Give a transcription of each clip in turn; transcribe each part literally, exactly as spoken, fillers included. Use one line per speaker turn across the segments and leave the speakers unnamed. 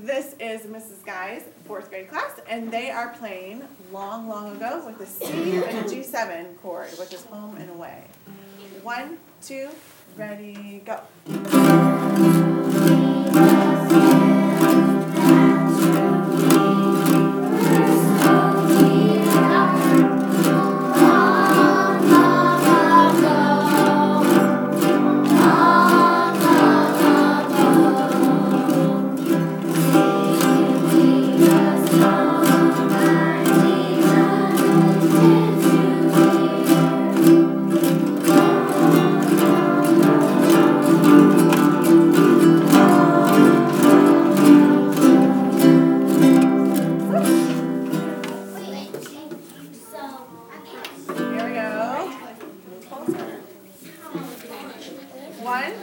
This is Missus Guy's fourth grade class, and they are playing Long, Long Ago with a C and a G seven chord, which is home and away. One, two, ready, go. Here we go. Closer. One.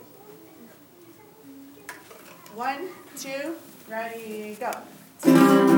One, two, ready, go.